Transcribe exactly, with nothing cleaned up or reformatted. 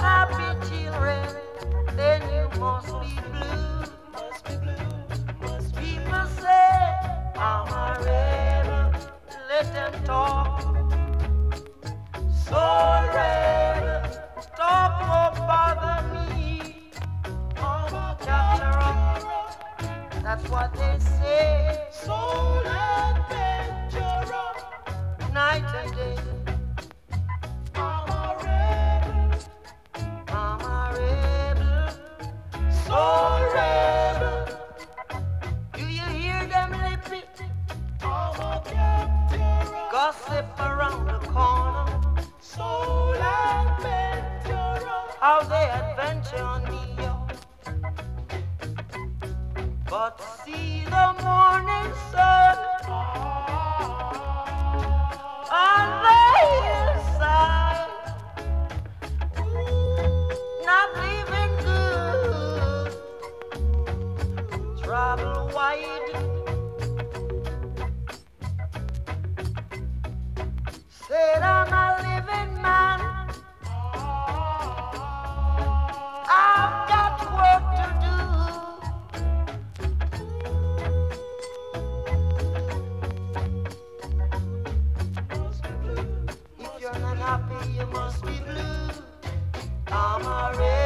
happy children, then you must be blue. Must be blue. Must be People say I'm a rebel. Let them talk. So rebel, talk won't bother me. I'm a capturer. That's what they say. Soul adventurer, night and day. I'm a rebel. I'm a rebel. Soul rebel. Do you hear them lippy? I'm a capturer. Gossip around the corner. Soul adventurer. How they adventure on me, yo. But see the morning sun on the hillside, not living good. Travel wide, said I'm a living man. I've got work to do. If you're not happy, you must be blue. I'm a red.